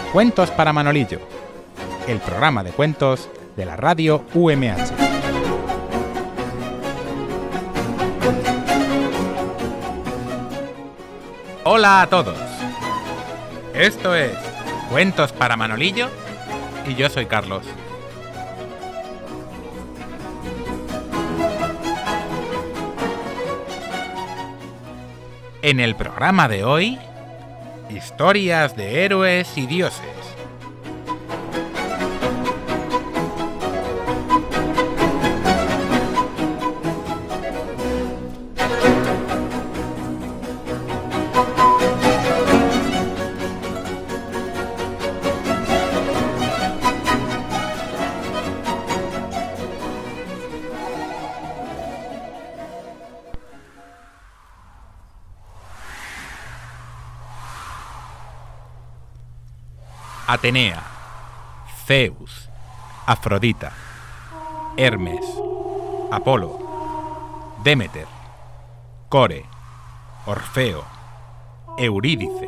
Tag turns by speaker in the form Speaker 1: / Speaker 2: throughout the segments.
Speaker 1: Cuentos para Manolillo, el programa de cuentos de la radio UMH. Hola a todos. Esto es Cuentos para Manolillo y yo soy Carlos. En el programa de hoy, historias de héroes y dioses. Atenea, Zeus, Afrodita, Hermes, Apolo, Demeter, Core, Orfeo, Eurídice,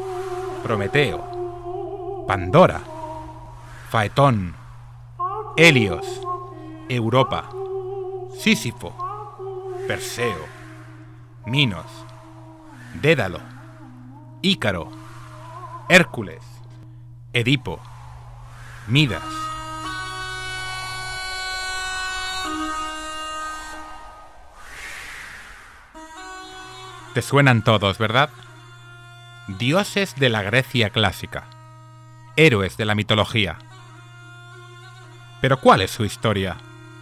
Speaker 1: Prometeo, Pandora, Faetón, Helios, Europa, Sísifo, Perseo, Minos, Dédalo, Ícaro, Hércules, Edipo, Midas. Te suenan todos, ¿verdad? Dioses de la Grecia clásica, héroes de la mitología. Pero ¿cuál es su historia?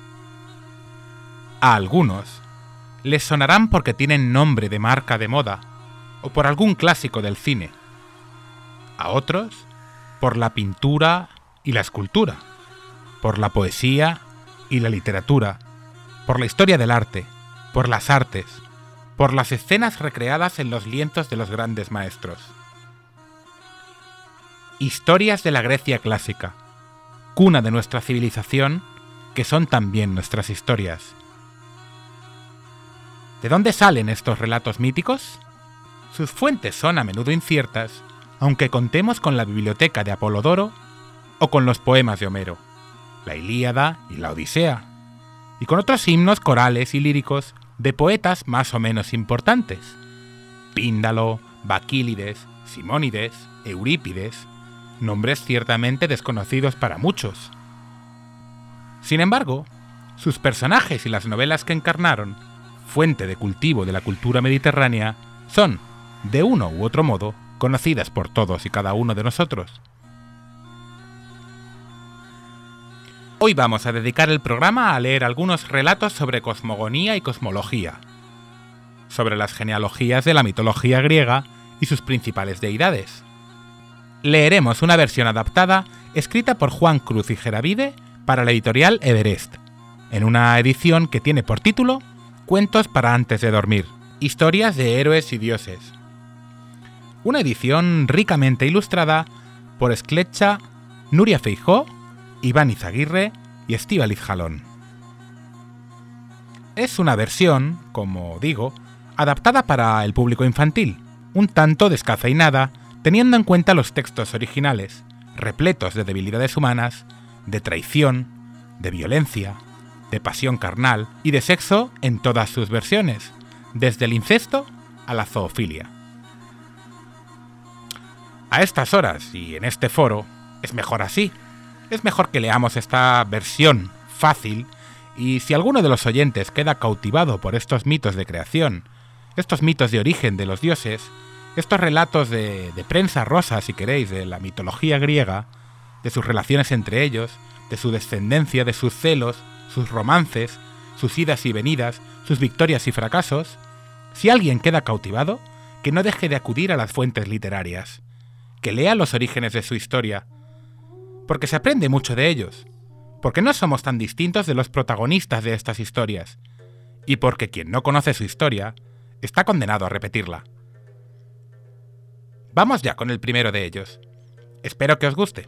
Speaker 1: A algunos les sonarán porque tienen nombre de marca de moda o por algún clásico del cine. A otros por la pintura y la escultura, por la poesía y la literatura, por la historia del arte, por las artes, por las escenas recreadas en los lienzos de los grandes maestros. Historias de la Grecia clásica, cuna de nuestra civilización, que son también nuestras historias. ¿De dónde salen estos relatos míticos? Sus fuentes son a menudo inciertas, aunque contemos con la biblioteca de Apolodoro o con los poemas de Homero, la Ilíada y la Odisea, y con otros himnos corales y líricos de poetas más o menos importantes: Píndalo, Baquílides, Simónides, Eurípides, nombres ciertamente desconocidos para muchos. Sin embargo, sus personajes y las novelas que encarnaron, fuente de cultivo de la cultura mediterránea, son, de uno u otro modo, conocidas por todos y cada uno de nosotros. Hoy vamos a dedicar el programa a leer algunos relatos sobre cosmogonía y cosmología, sobre las genealogías de la mitología griega y sus principales deidades. Leeremos una versión adaptada escrita por Juan Cruz y Geravide para la editorial Everest, en una edición que tiene por título Cuentos para antes de dormir, historias de héroes y dioses. Una edición ricamente ilustrada por Escletxa, Nuria Feijó, Iván Izaguirre y Estíbaliz Jalón. Es una versión, como digo, adaptada para el público infantil, un tanto descafeinada, teniendo en cuenta los textos originales, repletos de debilidades humanas, de traición, de violencia, de pasión carnal y de sexo en todas sus versiones, desde el incesto a la zoofilia. A estas horas y en este foro, es mejor así. Es mejor que leamos esta versión fácil y si alguno de los oyentes queda cautivado por estos mitos de creación, estos mitos de origen de los dioses, estos relatos de prensa rosa, si queréis, de la mitología griega, de sus relaciones entre ellos, de su descendencia, de sus celos, sus romances, sus idas y venidas, sus victorias y fracasos, si alguien queda cautivado, que no deje de acudir a las fuentes literarias, que lea los orígenes de su historia, porque se aprende mucho de ellos, porque no somos tan distintos de los protagonistas de estas historias, y porque quien no conoce su historia está condenado a repetirla. Vamos ya con el primero de ellos. Espero que os guste.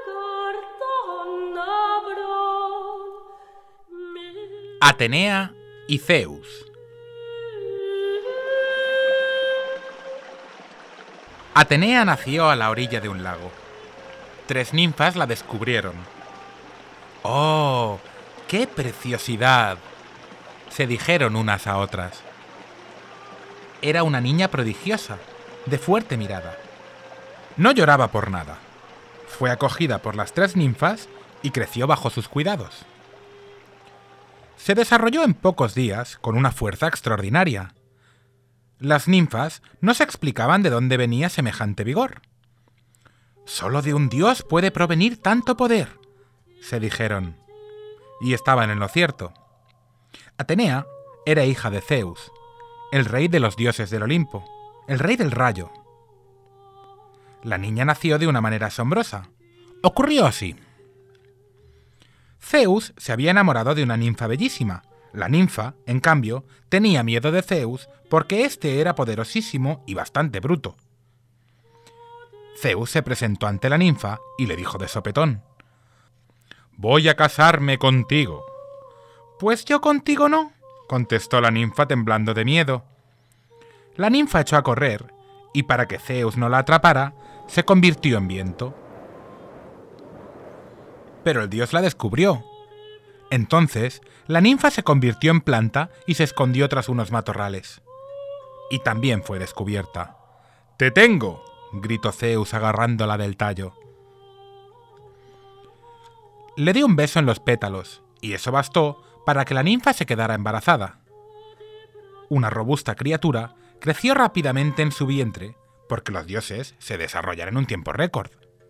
Speaker 1: Atenea y Zeus. Atenea nació a la orilla de un lago. 3 ninfas la descubrieron. ¡Oh, qué preciosidad!, se dijeron unas a otras. Era una niña prodigiosa, de fuerte mirada. No lloraba por nada. Fue acogida por las 3 ninfas y creció bajo sus cuidados. Se desarrolló en pocos días con una fuerza extraordinaria. Las ninfas no se explicaban de dónde venía semejante vigor. «Solo de un dios puede provenir tanto poder», se dijeron. Y estaban en lo cierto. Atenea era hija de Zeus, el rey de los dioses del Olimpo, el rey del rayo. La niña nació de una manera asombrosa. Ocurrió así. Zeus se había enamorado de una ninfa bellísima. La ninfa, en cambio, tenía miedo de Zeus porque éste era poderosísimo y bastante bruto. Zeus se presentó ante la ninfa y le dijo de sopetón: «Voy a casarme contigo». «Pues yo contigo no», contestó la ninfa temblando de miedo. La ninfa echó a correr y para que Zeus no la atrapara, se convirtió en viento. Pero el dios la descubrió. Entonces, la ninfa se convirtió en planta y se escondió tras unos matorrales. Y también fue descubierta. «¡Te tengo!», gritó Zeus agarrándola del tallo. Le dio un beso en los pétalos, y eso bastó para que la ninfa se quedara embarazada. Una robusta criatura creció rápidamente en su vientre, porque los dioses se desarrollan en un tiempo récord.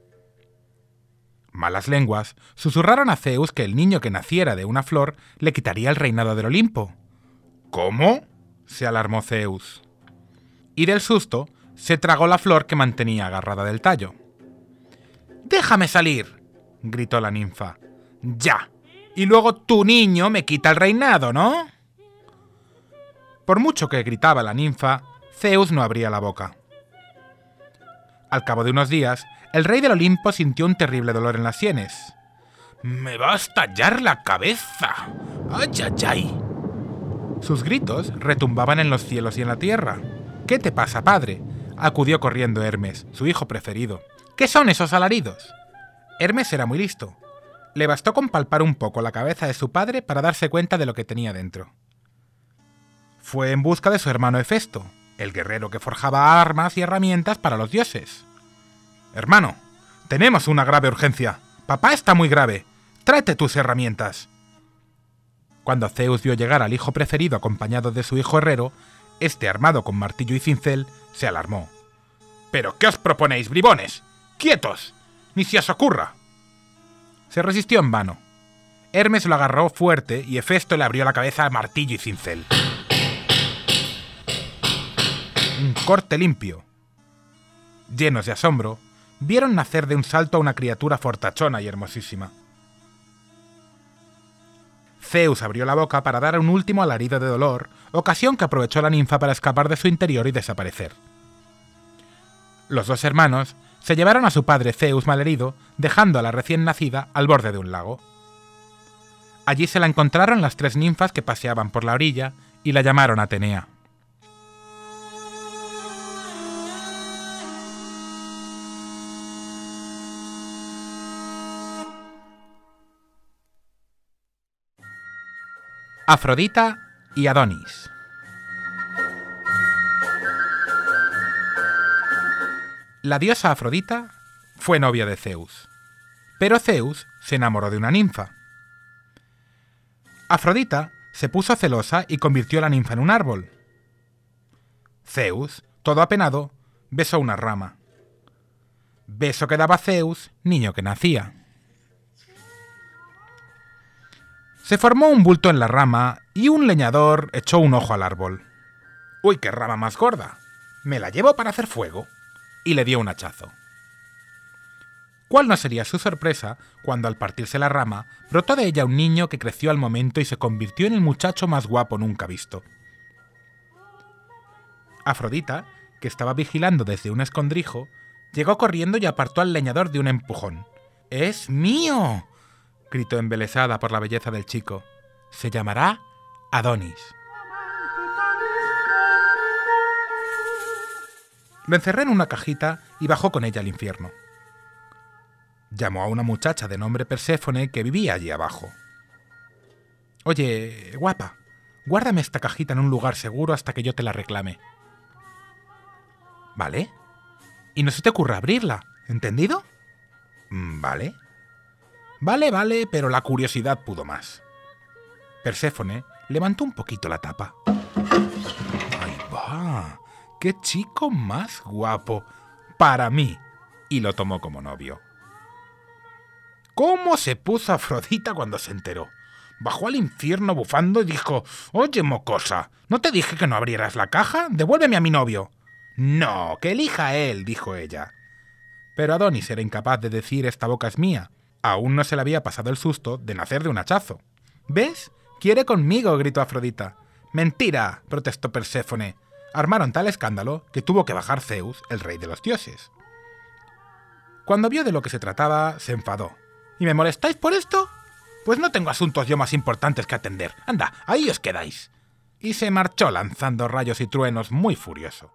Speaker 1: Malas lenguas susurraron a Zeus que el niño que naciera de una flor le quitaría el reinado del Olimpo. «¿Cómo?», se alarmó Zeus. Y del susto se tragó la flor que mantenía agarrada del tallo. «¡Déjame salir!», gritó la ninfa. «¡Ya! Y luego tu niño me quita el reinado, ¿no?». Por mucho que gritaba la ninfa, Zeus no abría la boca. Al cabo de unos días, el rey del Olimpo sintió un terrible dolor en las sienes. «¡Me va a estallar la cabeza! ¡Ay, ay, ay!». Sus gritos retumbaban en los cielos y en la tierra. «¿Qué te pasa, padre?», acudió corriendo Hermes, su hijo preferido. «¿Qué son esos alaridos?». Hermes era muy listo. Le bastó con palpar un poco la cabeza de su padre para darse cuenta de lo que tenía dentro. Fue en busca de su hermano Hefesto, el guerrero que forjaba armas y herramientas para los dioses. «Hermano, tenemos una grave urgencia. Papá está muy grave. Tráete tus herramientas». Cuando Zeus vio llegar al hijo preferido acompañado de su hijo herrero, este, armado con martillo y cincel, se alarmó. «¿Pero qué os proponéis, bribones? ¡Quietos! ¡Ni se os ocurra!». Se resistió en vano. Hermes lo agarró fuerte y Hefesto le abrió la cabeza a martillo y cincel. Un corte limpio. Llenos de asombro, vieron nacer de un salto a una criatura fortachona y hermosísima. Zeus abrió la boca para dar un último alarido de dolor, ocasión que aprovechó la ninfa para escapar de su interior y desaparecer. Los 2 hermanos se llevaron a su padre Zeus malherido, dejando a la recién nacida al borde de un lago. Allí se la encontraron las 3 ninfas que paseaban por la orilla y la llamaron Atenea. Afrodita y Adonis. La diosa Afrodita fue novia de Zeus, pero Zeus se enamoró de una ninfa. Afrodita se puso celosa y convirtió a la ninfa en un árbol. Zeus, todo apenado, besó una rama. Beso que daba Zeus, niño que nacía. Se formó un bulto en la rama y un leñador echó un ojo al árbol. «¡Uy, qué rama más gorda! Me la llevo para hacer fuego». Y le dio un hachazo. ¿Cuál no sería su sorpresa cuando al partirse la rama brotó de ella un niño que creció al momento y se convirtió en el muchacho más guapo nunca visto? Afrodita, que estaba vigilando desde un escondrijo, llegó corriendo y apartó al leñador de un empujón. «¡Es mío!», gritó embelesada por la belleza del chico. «Se llamará Adonis. Lo encerré en una cajita y bajó con ella al infierno. Llamó a una muchacha de nombre Perséfone que vivía allí abajo. «Oye, guapa, guárdame esta cajita en un lugar seguro hasta que yo te la reclame». «¿Vale? Y no se te ocurra abrirla, ¿entendido?» «Vale». «Vale, pero la curiosidad pudo más». Perséfone levantó un poquito la tapa. ¡Ahí va! ¡Qué chico más guapo! Para mí. Y lo tomó como novio. ¿Cómo se puso Afrodita cuando se enteró? Bajó al infierno bufando y dijo: «Oye, mocosa, ¿no te dije que no abrieras la caja? Devuélveme a mi novio». «No, que elija él», dijo ella. Pero Adonis era incapaz de decir «esta boca es mía». Aún no se le había pasado el susto de nacer de un hachazo. «¿Ves? Quiere conmigo», gritó Afrodita. «Mentira», protestó Perséfone. Armaron tal escándalo que tuvo que bajar Zeus, el rey de los dioses. Cuando vio de lo que se trataba, se enfadó. «¿Y me molestáis por esto? Pues no tengo asuntos yo más importantes que atender. Anda, ahí os quedáis». Y se marchó lanzando rayos y truenos muy furioso.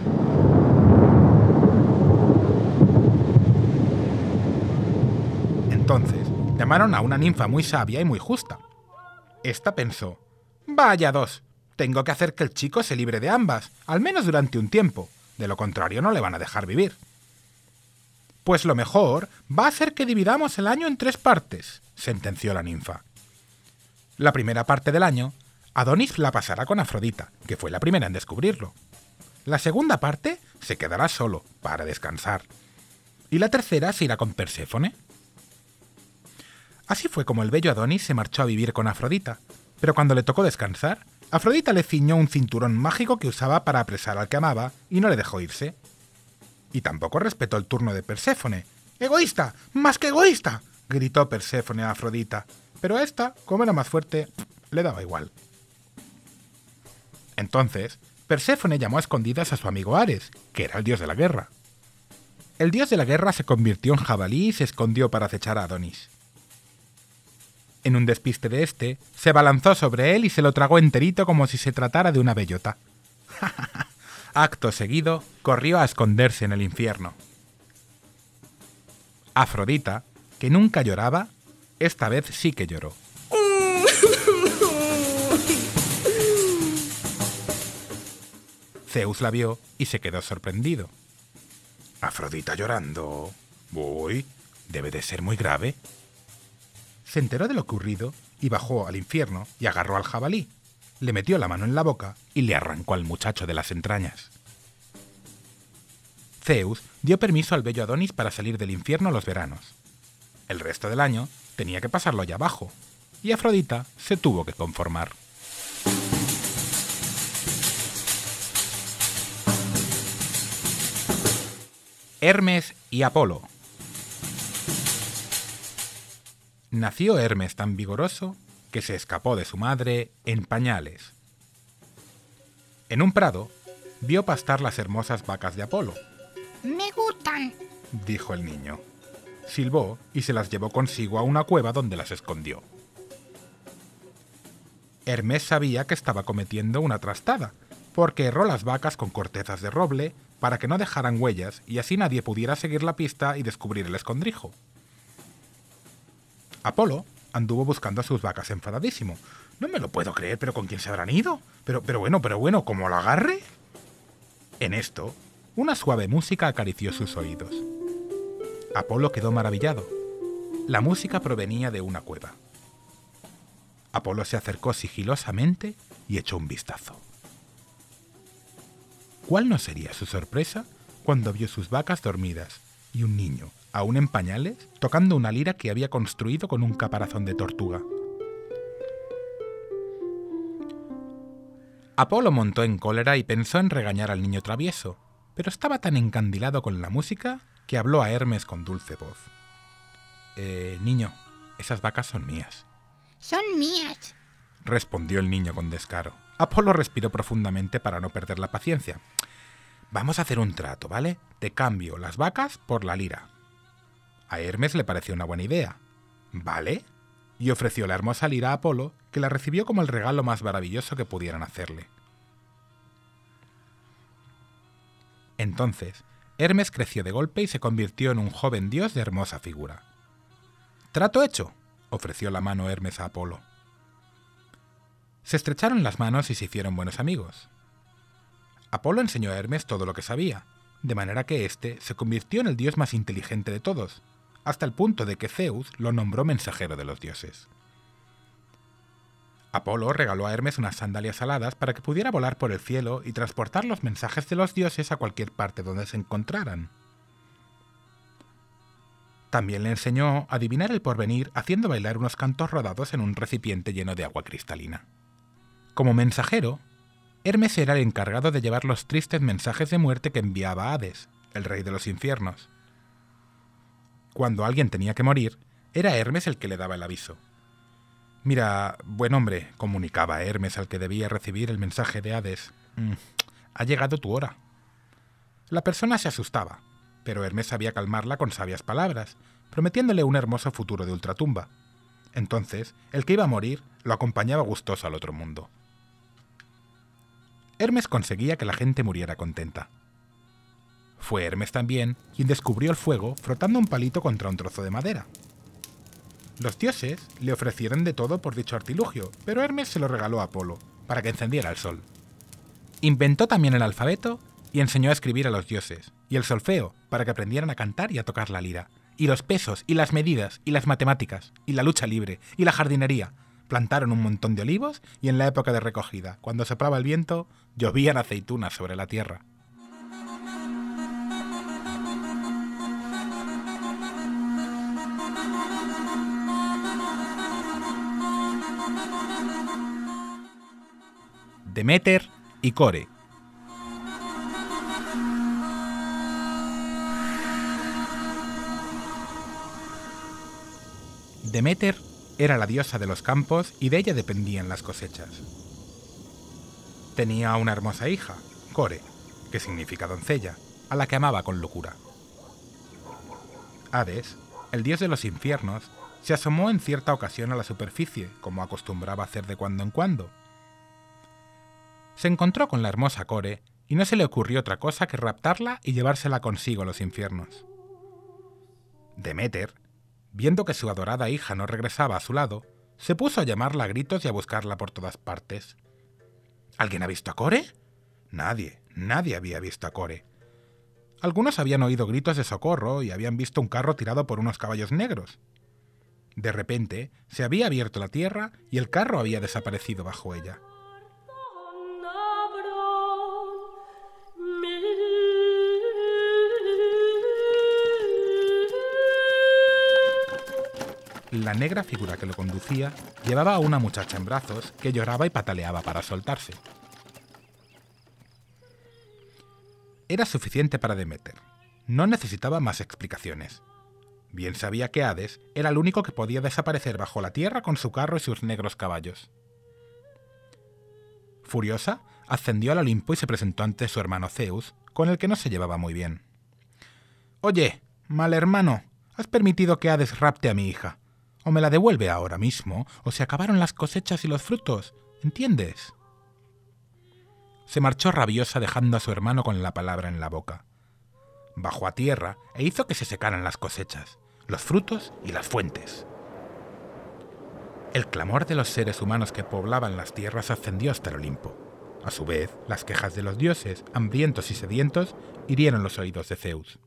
Speaker 1: Entonces, llamaron a una ninfa muy sabia y muy justa. Esta pensó: «Vaya dos, tengo que hacer que el chico se libre de ambas, al menos durante un tiempo, de lo contrario no le van a dejar vivir». «Pues lo mejor va a ser que dividamos el año en 3 partes», sentenció la ninfa. La primera parte del año, Adonis la pasará con Afrodita, que fue la primera en descubrirlo. La segunda parte se quedará solo, para descansar. Y la tercera se irá con Perséfone. Así fue como el bello Adonis se marchó a vivir con Afrodita, pero cuando le tocó descansar, Afrodita le ciñó un cinturón mágico que usaba para apresar al que amaba y no le dejó irse. Y tampoco respetó el turno de Perséfone. «¡Egoísta! ¡Más que egoísta!», gritó Perséfone a Afrodita, pero a esta, como era más fuerte, le daba igual. Entonces, Perséfone llamó a escondidas a su amigo Ares, que era el dios de la guerra. El dios de la guerra se convirtió en jabalí y se escondió para acechar a Adonis. En un despiste de este, se abalanzó sobre él y se lo tragó enterito como si se tratara de una bellota. Acto seguido, corrió a esconderse en el infierno. Afrodita, que nunca lloraba, esta vez sí que lloró. Zeus la vio y se quedó sorprendido. «¿Afrodita llorando? Uy, debe de ser muy grave». Se enteró de lo ocurrido y bajó al infierno y agarró al jabalí, le metió la mano en la boca y le arrancó al muchacho de las entrañas. Zeus dio permiso al bello Adonis para salir del infierno los veranos. El resto del año tenía que pasarlo allá abajo, y Afrodita se tuvo que conformar. Hermes y Apolo. Nació Hermes tan vigoroso que se escapó de su madre en pañales. En un prado, vio pastar las hermosas vacas de Apolo.
Speaker 2: «Me gustan»,
Speaker 1: dijo el niño. Silbó y se las llevó consigo a una cueva donde las escondió. Hermes sabía que estaba cometiendo una trastada, porque erró las vacas con cortezas de roble para que no dejaran huellas y así nadie pudiera seguir la pista y descubrir el escondrijo. Apolo anduvo buscando a sus vacas enfadadísimo. «No me lo puedo creer, pero ¿con quién se habrán ido? Pero bueno, ¿cómo lo agarre?» En esto, una suave música acarició sus oídos. Apolo quedó maravillado. La música provenía de una cueva. Apolo se acercó sigilosamente y echó un vistazo. ¿Cuál no sería su sorpresa cuando vio sus vacas dormidas y un niño, aún en pañales, tocando una lira que había construido con un caparazón de tortuga? Apolo montó en cólera y pensó en regañar al niño travieso, pero estaba tan encandilado con la música que habló a Hermes con dulce voz. Niño, esas vacas son mías».
Speaker 2: «Son mías»,
Speaker 1: respondió el niño con descaro. Apolo respiró profundamente para no perder la paciencia. «Vamos a hacer un trato, ¿vale? Te cambio las vacas por la lira». A Hermes le pareció una buena idea. «¿Vale?». y ofreció la hermosa lira a Apolo, que la recibió como el regalo más maravilloso que pudieran hacerle. Entonces, Hermes creció de golpe y se convirtió en un joven dios de hermosa figura. «Trato hecho», ofreció la mano Hermes a Apolo. Se estrecharon las manos y se hicieron buenos amigos. Apolo enseñó a Hermes todo lo que sabía, de manera que éste se convirtió en el dios más inteligente de todos, hasta el punto de que Zeus lo nombró mensajero de los dioses. Apolo regaló a Hermes unas sandalias aladas para que pudiera volar por el cielo y transportar los mensajes de los dioses a cualquier parte donde se encontraran. También le enseñó a adivinar el porvenir haciendo bailar unos cantos rodados en un recipiente lleno de agua cristalina. Como mensajero, Hermes era el encargado de llevar los tristes mensajes de muerte que enviaba Hades, el rey de los infiernos. Cuando alguien tenía que morir, era Hermes el que le daba el aviso. «Mira, buen hombre», comunicaba Hermes al que debía recibir el mensaje de Hades, «ha llegado tu hora». La persona se asustaba, pero Hermes sabía calmarla con sabias palabras, prometiéndole un hermoso futuro de ultratumba. Entonces, el que iba a morir lo acompañaba gustoso al otro mundo. Hermes conseguía que la gente muriera contenta. Fue Hermes también quien descubrió el fuego frotando un palito contra un trozo de madera. Los dioses le ofrecieron de todo por dicho artilugio, pero Hermes se lo regaló a Apolo, para que encendiera el sol. Inventó también el alfabeto y enseñó a escribir a los dioses, y el solfeo, para que aprendieran a cantar y a tocar la lira, y los pesos, y las medidas, y las matemáticas, y la lucha libre, y la jardinería. Plantaron un montón de olivos y en la época de recogida, cuando soplaba el viento, llovían aceitunas sobre la tierra. Deméter y Core. Deméter era la diosa de los campos y de ella dependían las cosechas. Tenía una hermosa hija, Core, que significa doncella, a la que amaba con locura. Hades, el dios de los infiernos, se asomó en cierta ocasión a la superficie, como acostumbraba hacer de cuando en cuando. Se encontró con la hermosa Core y no se le ocurrió otra cosa que raptarla y llevársela consigo a los infiernos. Deméter, viendo que su adorada hija no regresaba a su lado, se puso a llamarla a gritos y a buscarla por todas partes. ¿Alguien ha visto a Core? Nadie había visto a Core. Algunos habían oído gritos de socorro y habían visto un carro tirado por unos caballos negros. De repente, se había abierto la tierra y el carro había desaparecido bajo ella. La negra figura que lo conducía llevaba a una muchacha en brazos que lloraba y pataleaba para soltarse. Era suficiente para Deméter. No necesitaba más explicaciones. Bien sabía que Hades era el único que podía desaparecer bajo la tierra con su carro y sus negros caballos. Furiosa, ascendió al Olimpo y se presentó ante su hermano Zeus, con el que no se llevaba muy bien. «Oye, mal hermano, has permitido que Hades rapte a mi hija. O me la devuelve ahora mismo, o se acabaron las cosechas y los frutos, ¿entiendes?» Se marchó rabiosa dejando a su hermano con la palabra en la boca. Bajó a tierra e hizo que se secaran las cosechas, los frutos y las fuentes. El clamor de los seres humanos que poblaban las tierras ascendió hasta el Olimpo. A su vez, las quejas de los dioses, hambrientos y sedientos, hirieron los oídos de Zeus.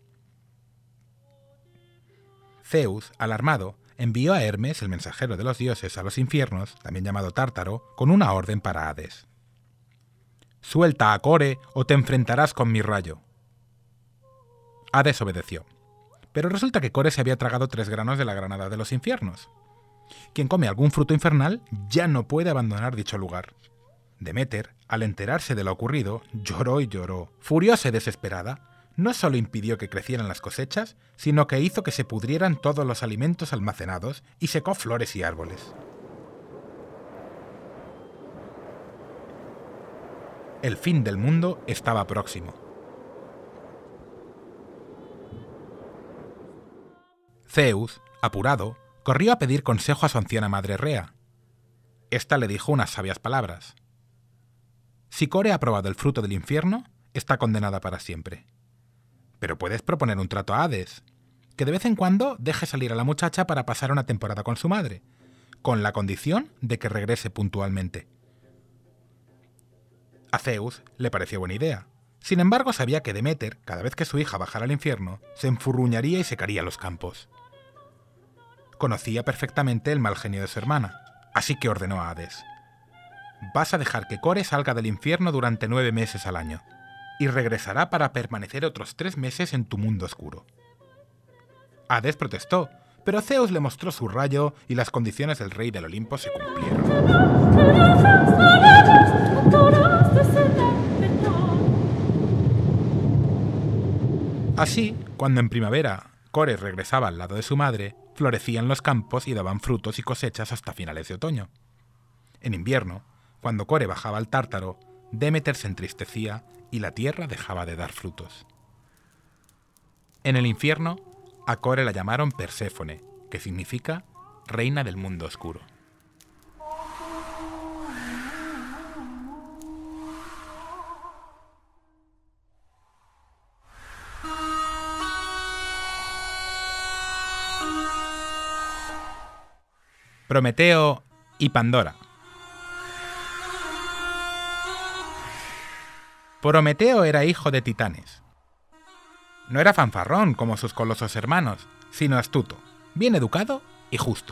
Speaker 1: Zeus, alarmado, envió a Hermes, el mensajero de los dioses, a los infiernos, también llamado Tártaro, con una orden para Hades. «Suelta a Core o te enfrentarás con mi rayo». Hades obedeció, pero resulta que Core se había tragado 3 granos de la granada de los infiernos. Quien come algún fruto infernal ya no puede abandonar dicho lugar. Deméter, al enterarse de lo ocurrido, lloró y lloró. Furiosa y desesperada, no solo impidió que crecieran las cosechas, sino que hizo que se pudrieran todos los alimentos almacenados y secó flores y árboles. El fin del mundo estaba próximo. Zeus, apurado, corrió a pedir consejo a su anciana madre Rea. Esta le dijo unas sabias palabras. Si Core ha probado el fruto del infierno, está condenada para siempre. Pero puedes proponer un trato a Hades, que de vez en cuando deje salir a la muchacha para pasar una temporada con su madre, con la condición de que regrese puntualmente. A Zeus le pareció buena idea. Sin embargo, sabía que Deméter, cada vez que su hija bajara al infierno, se enfurruñaría y secaría los campos. Conocía perfectamente el mal genio de su hermana, así que ordenó a Hades: vas a dejar que Core salga del infierno durante 9 meses al año, y regresará para permanecer otros 3 meses en tu mundo oscuro. Hades protestó, pero Zeus le mostró su rayo y las condiciones del rey del Olimpo se cumplieron. Así, cuando en primavera Core regresaba al lado de su madre, florecían los campos y daban frutos y cosechas hasta finales de otoño. En invierno, cuando Core bajaba al Tártaro, Deméter se entristecía y la tierra dejaba de dar frutos. En el infierno, a Core la llamaron Perséfone, que significa reina del mundo oscuro. Prometeo y Pandora. Prometeo era hijo de titanes. No era fanfarrón como sus colosos hermanos, sino astuto, bien educado y justo.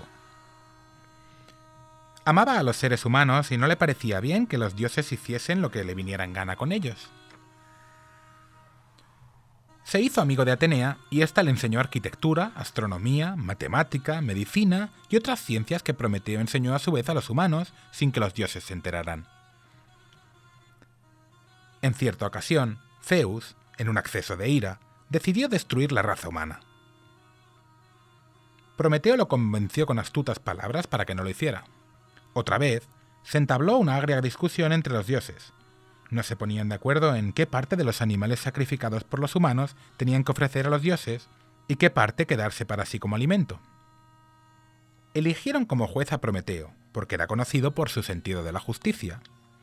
Speaker 1: Amaba a los seres humanos y no le parecía bien que los dioses hiciesen lo que le viniera en gana con ellos. Se hizo amigo de Atenea y ésta le enseñó arquitectura, astronomía, matemática, medicina y otras ciencias que Prometeo enseñó a su vez a los humanos sin que los dioses se enteraran. En cierta ocasión, Zeus, en un acceso de ira, decidió destruir la raza humana. Prometeo lo convenció con astutas palabras para que no lo hiciera. Otra vez, se entabló una agria discusión entre los dioses. No se ponían de acuerdo en qué parte de los animales sacrificados por los humanos tenían que ofrecer a los dioses y qué parte quedarse para sí como alimento. Eligieron como juez a Prometeo, porque era conocido por su sentido de la justicia.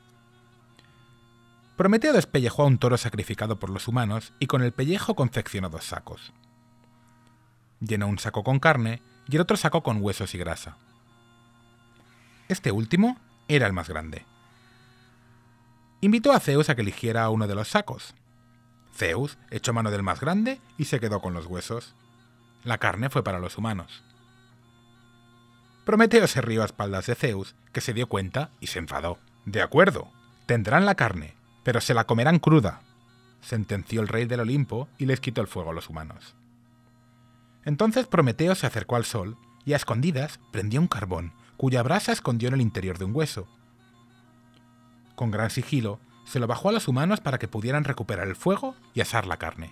Speaker 1: Prometeo despellejó a un toro sacrificado por los humanos y con el pellejo confeccionó 2 sacos. Llenó un saco con carne y el otro saco con huesos y grasa. Este último era el más grande. Invitó a Zeus a que eligiera uno de los sacos. Zeus echó mano del más grande y se quedó con los huesos. La carne fue para los humanos. Prometeo se rió a espaldas de Zeus, que se dio cuenta y se enfadó. «De acuerdo, tendrán la carne, pero se la comerán cruda», sentenció el rey del Olimpo y les quitó el fuego a los humanos. Entonces Prometeo se acercó al sol y a escondidas prendió un carbón, cuya brasa escondió en el interior de un hueso. Con gran sigilo, se lo bajó a los humanos para que pudieran recuperar el fuego y asar la carne.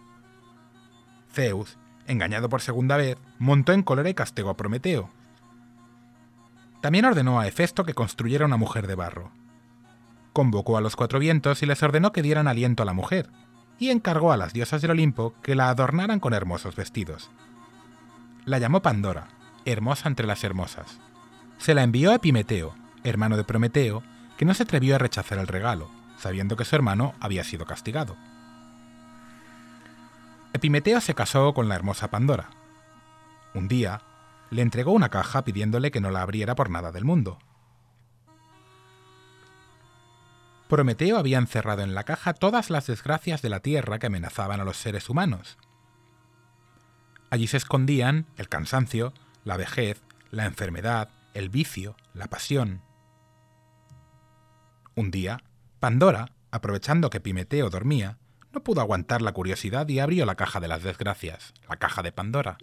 Speaker 1: Zeus, engañado por segunda vez, montó en cólera y castigó a Prometeo. También ordenó a Hefesto que construyera una mujer de barro. Convocó a los 4 vientos y les ordenó que dieran aliento a la mujer, y encargó a las diosas del Olimpo que la adornaran con hermosos vestidos. La llamó Pandora, hermosa entre las hermosas. Se la envió a Epimeteo, hermano de Prometeo, que no se atrevió a rechazar el regalo, sabiendo que su hermano había sido castigado. Epimeteo se casó con la hermosa Pandora. Un día, le entregó una caja pidiéndole que no la abriera por nada del mundo. Prometeo había encerrado en la caja todas las desgracias de la tierra que amenazaban a los seres humanos. Allí se escondían el cansancio, la vejez, la enfermedad, el vicio, la pasión. Un día, Pandora, aprovechando que Epimeteo dormía, no pudo aguantar la curiosidad y abrió la caja de las desgracias, la caja de Pandora.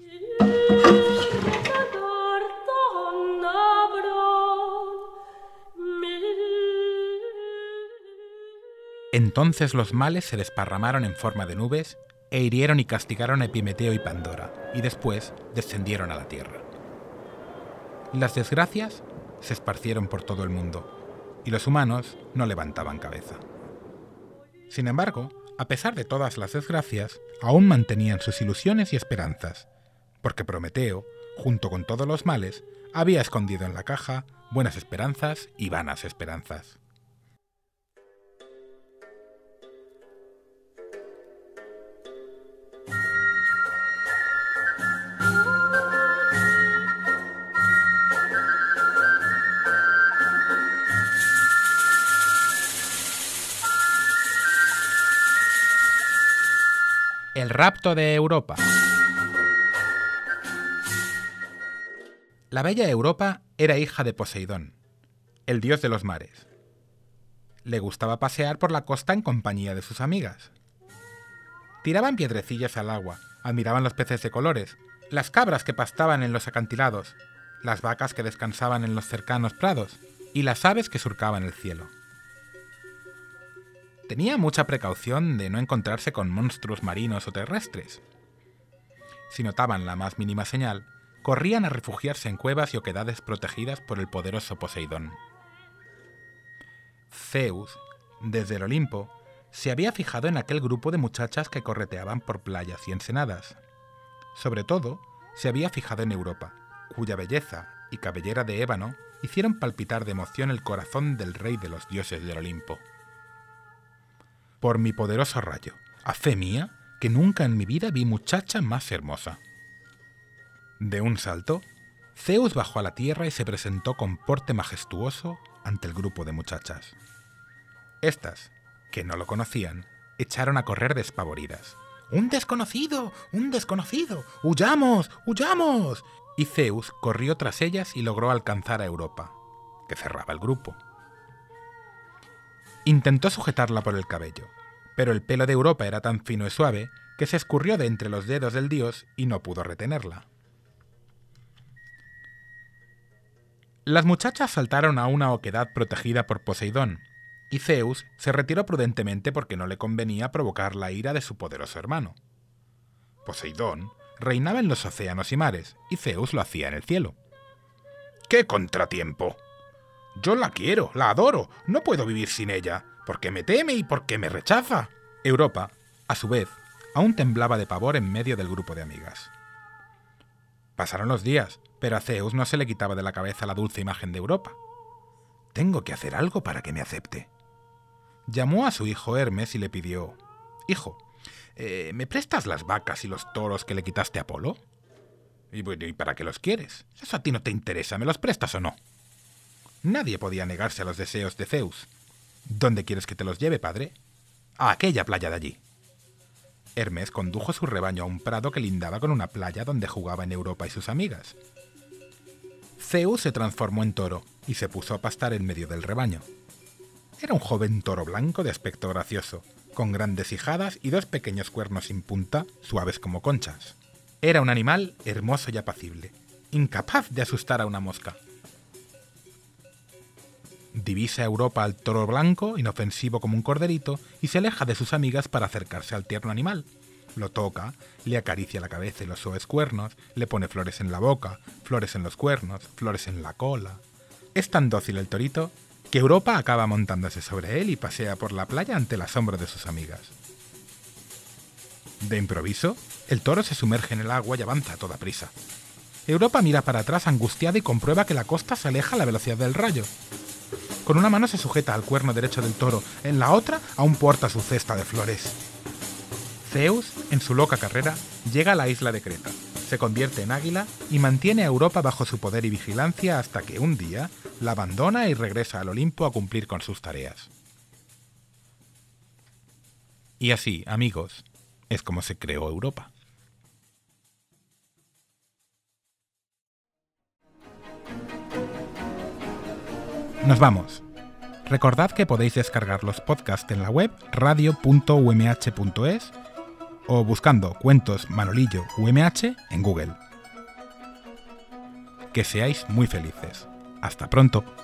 Speaker 1: Entonces los males se desparramaron en forma de nubes e hirieron y castigaron a Epimeteo y Pandora, y después descendieron a la tierra. Las desgracias se esparcieron por todo el mundo, y los humanos no levantaban cabeza. Sin embargo, a pesar de todas las desgracias, aún mantenían sus ilusiones y esperanzas, porque Prometeo, junto con todos los males, había escondido en la caja buenas esperanzas y vanas esperanzas. El rapto de Europa. La bella Europa era hija de Poseidón, el dios de los mares. Le gustaba pasear por la costa en compañía de sus amigas. Tiraban piedrecillas al agua, admiraban los peces de colores, las cabras que pastaban en los acantilados, las vacas que descansaban en los cercanos prados y las aves que surcaban el cielo. Tenía mucha precaución de no encontrarse con monstruos marinos o terrestres. Si notaban la más mínima señal, corrían a refugiarse en cuevas y oquedades protegidas por el poderoso Poseidón. Zeus, desde el Olimpo, se había fijado en aquel grupo de muchachas que correteaban por playas y ensenadas. Sobre todo, se había fijado en Europa, cuya belleza y cabellera de ébano hicieron palpitar de emoción el corazón del rey de los dioses del Olimpo. Por mi poderoso rayo, a fe mía, que nunca en mi vida vi muchacha más hermosa. De un salto, Zeus bajó a la tierra y se presentó con porte majestuoso ante el grupo de muchachas. Estas, que no lo conocían, echaron a correr despavoridas. ¡Un desconocido! ¡Un desconocido! ¡Huyamos! ¡Huyamos! Y Zeus corrió tras ellas y logró alcanzar a Europa, que cerraba el grupo. Intentó sujetarla por el cabello, pero el pelo de Europa era tan fino y suave que se escurrió de entre los dedos del dios y no pudo retenerla. Las muchachas saltaron a una oquedad protegida por Poseidón, y Zeus se retiró prudentemente porque no le convenía provocar la ira de su poderoso hermano. Poseidón reinaba en los océanos y mares, y Zeus lo hacía en el cielo. ¡Qué contratiempo! Yo la quiero, la adoro, no puedo vivir sin ella, porque me teme y porque me rechaza. Europa, a su vez, aún temblaba de pavor en medio del grupo de amigas. Pasaron los días, pero a Zeus no se le quitaba de la cabeza la dulce imagen de Europa. Tengo que hacer algo para que me acepte. Llamó a su hijo Hermes y le pidió: «Hijo, ¿me prestas las vacas y los toros que le quitaste a Apolo?» ¿Y para qué los quieres? Eso a ti no te interesa, ¿me los prestas o no? Nadie podía negarse a los deseos de Zeus. ¿Dónde quieres que te los lleve, padre? A aquella playa de allí. Hermes condujo su rebaño a un prado que lindaba con una playa donde jugaban Europa y sus amigas. Zeus se transformó en toro y se puso a pastar en medio del rebaño. Era un joven toro blanco de aspecto gracioso, con grandes ijadas y dos pequeños cuernos sin punta, suaves como conchas. Era un animal hermoso y apacible, incapaz de asustar a una mosca. Divisa a Europa al toro blanco, inofensivo como un corderito, y se aleja de sus amigas para acercarse al tierno animal. Lo toca, le acaricia la cabeza y los suaves cuernos, le pone flores en la boca, flores en los cuernos, flores en la cola. Es tan dócil el torito que Europa acaba montándose sobre él y pasea por la playa ante el asombro de sus amigas. De improviso, el toro se sumerge en el agua y avanza a toda prisa. Europa mira para atrás angustiada y comprueba que la costa se aleja a la velocidad del rayo. Con una mano se sujeta al cuerno derecho del toro, en la otra aún porta su cesta de flores. Zeus, en su loca carrera, llega a la isla de Creta, se convierte en águila y mantiene a Europa bajo su poder y vigilancia hasta que un día la abandona y regresa al Olimpo a cumplir con sus tareas. Y así, amigos, es como se creó Europa. Nos vamos. Recordad que podéis descargar los podcasts en la web radio.umh.es o buscando Cuentos Manolillo UMH en Google. Que seáis muy felices. Hasta pronto.